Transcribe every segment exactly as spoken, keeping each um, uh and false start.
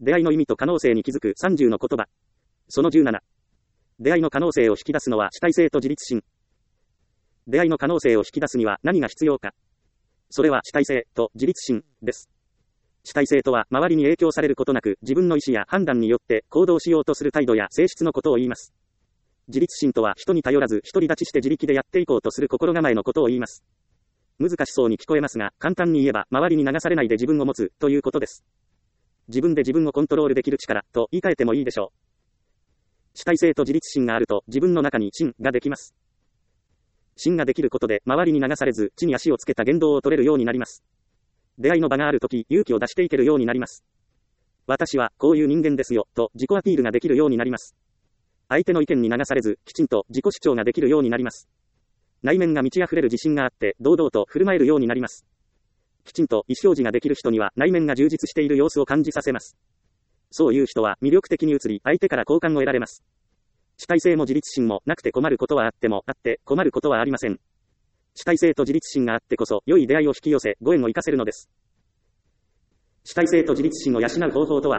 出会いの意味と可能性に気づくさんじゅうの言葉。そのじゅうなな。出会いの可能性を引き出すのは主体性と自立心。出会いの可能性を引き出すには何が必要か。それは主体性と自立心です。主体性とは周りに影響されることなく自分の意思や判断によって行動しようとする態度や性質のことを言います。自立心とは人に頼らず独り立ちして自力でやっていこうとする心構えのことを言います。難しそうに聞こえますが、簡単に言えば周りに流されないで自分を持つということです。自分で自分をコントロールできる力と言い換えてもいいでしょう。主体性と自立心があると自分の中に心ができます。心ができることで周りに流されず地に足をつけた言動を取れるようになります。出会いの場があるとき勇気を出していけるようになります。私はこういう人間ですよと自己アピールができるようになります。相手の意見に流されずきちんと自己主張ができるようになります。内面が満ち溢れる自信があって堂々と振る舞えるようになります。きちんと意思表示ができる人には内面が充実している様子を感じさせます。そういう人は魅力的に映り相手から好感を得られます。主体性も自立心もなくて困ることはあってもあって困ることはありません。主体性と自立心があってこそ良い出会いを引き寄せご縁を生かせるのです。主体性と自立心を養う方法とは。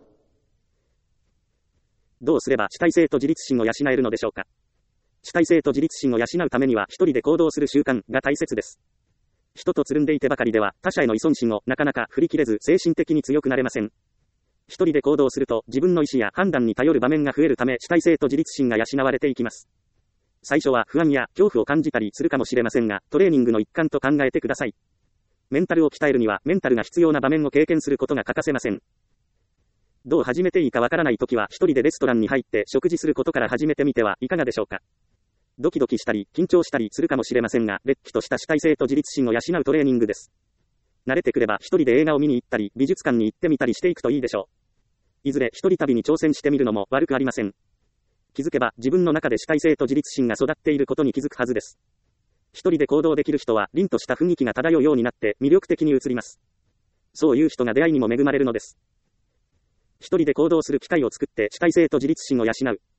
どうすれば主体性と自立心を養えるのでしょうか。主体性と自立心を養うためには一人で行動する習慣が大切です。人とつるんでいてばかりでは他者への依存心をなかなか振り切れず精神的に強くなれません。一人で行動すると自分の意思や判断に頼る場面が増えるため主体性と自立心が養われていきます。最初は不安や恐怖を感じたりするかもしれませんがトレーニングの一環と考えてください。メンタルを鍛えるにはメンタルが必要な場面を経験することが欠かせません。どう始めていいかわからないときは一人でレストランに入って食事することから始めてみてはいかがでしょうか。ドキドキしたり緊張したりするかもしれませんがれっきとした主体性と自立心を養うトレーニングです。慣れてくれば一人で映画を見に行ったり美術館に行ってみたりしていくといいでしょう。いずれ一人旅に挑戦してみるのも悪くありません。気づけば自分の中で主体性と自立心が育っていることに気づくはずです。一人で行動できる人は凛とした雰囲気が漂うようになって魅力的に映ります。そういう人が出会いにも恵まれるのです。一人で行動する機会を作って主体性と自立心を養う。